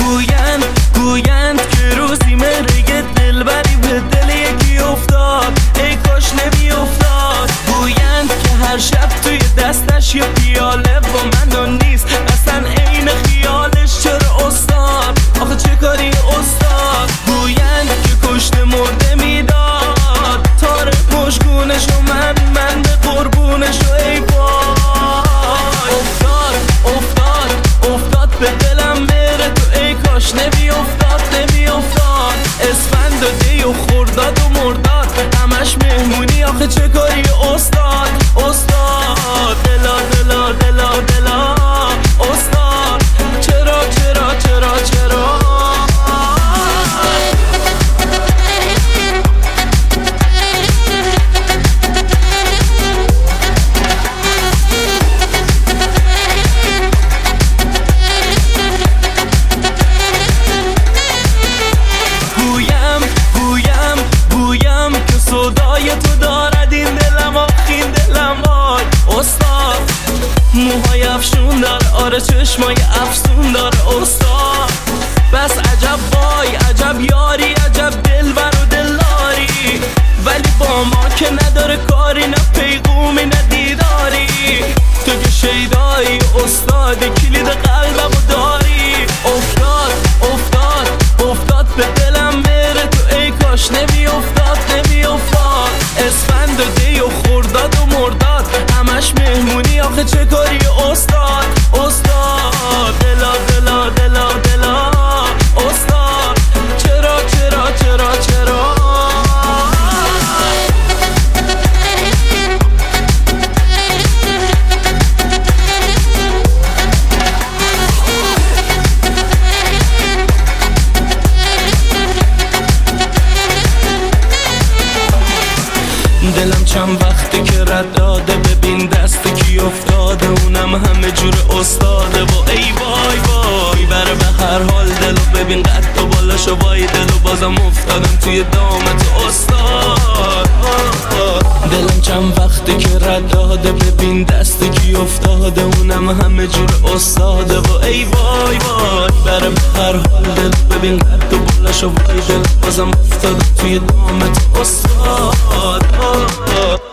گویند که روزی مرگ دلبری به دل یکی افتاد، ای کاش نمی افتاد. گویند که هر شب توی دستش یه پیاله با من نیست، اصلا عین خیالش. چرا استاد؟ آخه چه کاری استاد؟ گویند که کشته مرده میداد، تار مشکونش و من به قربونش و ای وای. افتاد به دلم بره تو، ای کاش نمی افتاد. اسفند و دی و خرداد و مرداد، همش مهمونی. آخه چه کاری استاد؟ دلا استاد، چرا گویم که صدای تو دارد این دلم، آخین دلم وای. استاد موهای افشون دار، آره چشمای افسون دار استاد. بس عجب وای، عجب یاری، عجب دلبر و دلداری، ولی با ما که نداره کاری، نه پیغومی نه دیداری. تو که شیدایی استاد، کلید قلبمو داری. افتاد به دلم بره تو، ای کاش نمی افتاد. اسفند و دی و خرداد و مرداد، همش مهمونی. آخه چه کاری استاد؟ دلا استاد، چرا دلم چند وقته که رد داده، ببین دست کی افتاده، اونم همه جور استاده. و ای وای بره به هر حال دلو، ببین قد و بالاشو وای دلو، بازم افتادم توی دامت استاد. دلم چند وقته که رد داده، ببین دست کی افتاده، اونم همه جور استاده. و ای وای بره به هر حال دلو، ببین قد و بالاشو وای دلو، بازم افتادم توی دامت استاد.